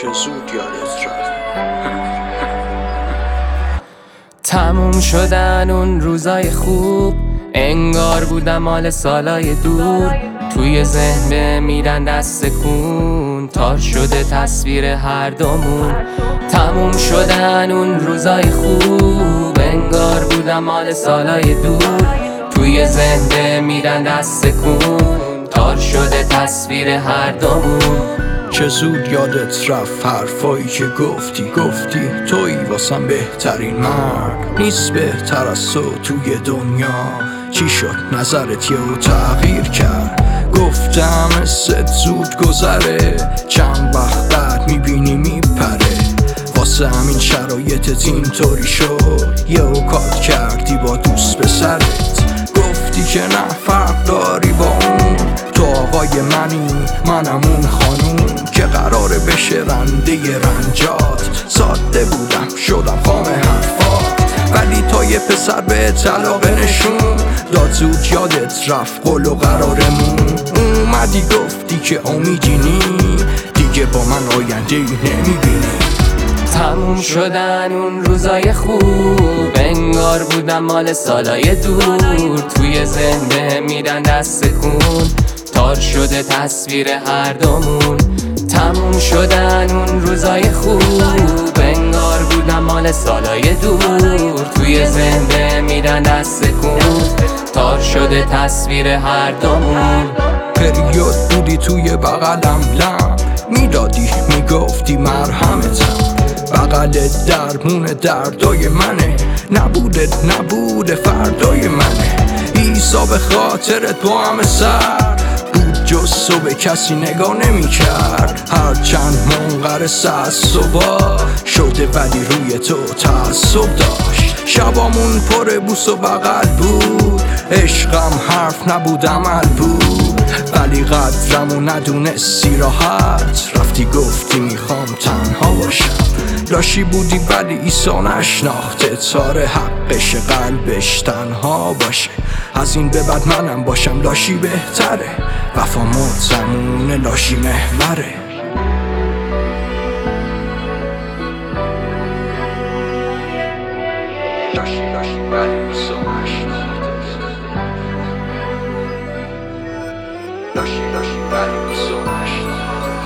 چه زود یادت رفت. تموم شدن اون روزای خوب، انگار بودم مال سالای دور. توی ذهن میرن دست کن، تار شده تصویر هر دومون. تموم شدن اون روزای خوب، انگار بودم مال سالای دور. توی ذهن میرن دست کن، تار شده تصویر هر دومون. چه زود یادت رفت حرفایی که گفتی توی واسم بهترین مرد. نیست بهتر از تو توی دنیا. چی شد نظرت یهو تغییر کرد؟ گفتم حست زود گذره، چند وقت بعد میبینی میپره. واسه همین شرایطت اینطوری شد، یهو کات کردی با دوست پسرت. گفتی که نه فرق داری با اون، تو آقای منی منم اون خانوم که قراره بشه رنده رنجات. ساده بودم شدم خام حرفات، ولی تا یه پسر به طلاق نشون داد. زود یادت رفت قول و قرارمون. اومدی گفتی که امیدینی دیگه با من آینده نمیبینی. تموم شدن اون روزای خوب، انگار بودم مال سالای دور. توی ذهن میرن دست کن، تار شده تصویر هر دومون. تموم شدن اون روزای خوب، انگار بودم مال سالای دور. توی ذهن میرن دست کن، تار شده تصویر هر دومون. پریود بودی توی بغلم لم میدادی، میگفتی مرهمتم. بغلت درمون دردای منه، نبوده فردای منه. عیسی به خاطرت با همه سر بود، جز تو به کسی نگاه نمی کرد. هرچند منقرض از صبح شده ولی روی تو تعصب داشت. شبامون پر بوس و بغل بود، عشقم حرف نبود عمل بود. ولی قدرمو ندونستی راحت رفتی گفتی میخوام تنها باشم. لاشی بودی ولی عیسی نشناخته، تاره حقش قلبش تنها باشه. از این به بعد منم باشم لاشی بهتره، وفا متمون لاشی محوره. لاشی ولی عیسی نشناخته، لاشی ولی عیسی نشناخته.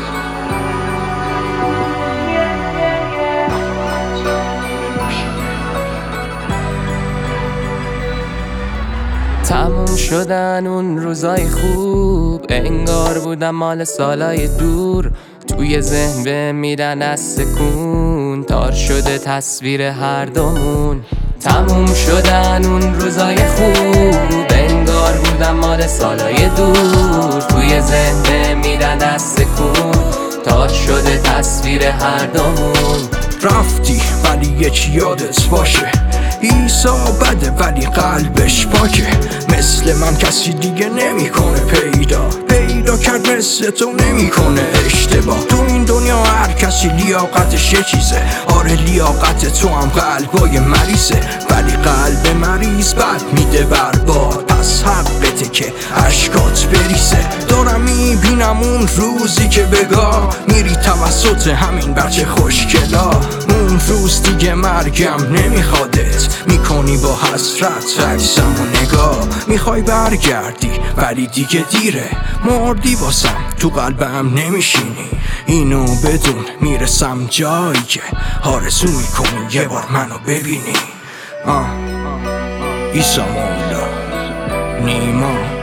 تموم شدن اون روزای خوب، انگار بودم مال سالای دور. توی ذهن به میرن دست کن، تار شده تصویر هر دومون. تموم شدن اون روزای خوب، انگار بودم مال سالای دور. توی ذهن به میرن دست کن، تار شده تصویر هر دومون. رفتی ولی یکی یادت باشه، عیسی بده ولی قلبش پاکه. مثل من کسی دیگه نمیکنه پیدا کرد، مثل تو نمیکنه اشتباه. تو این دنیا هر کسی لیاقتش یه چیزه. آره لیاقت تو هم قلبای مریضه، ولی قلب مریض بد میده برباد. پس حقته که اشکات بریزه. دارم میبینم اون روزی که بگاه میری توسط همین بچه خوشگلا. اون روز دیگه مرگم نمیخوادت، میکنی با حسرت عکسم و نگاه. میخوای برگردی ولی دیگه دیره، مردی واسم تو قلبم نمیشینی. اینو بدون میرسم جایی که آرزو میکنی یه بار منو ببینی. عیسی مولا نیما